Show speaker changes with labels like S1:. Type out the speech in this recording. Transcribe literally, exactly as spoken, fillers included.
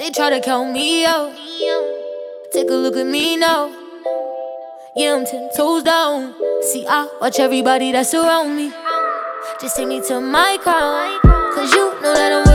S1: They try to count me out. Take a look at me now. Yeah, I'm ten toes down. See, I watch everybody that's around me. Just take me to my crown, cause you know that I'm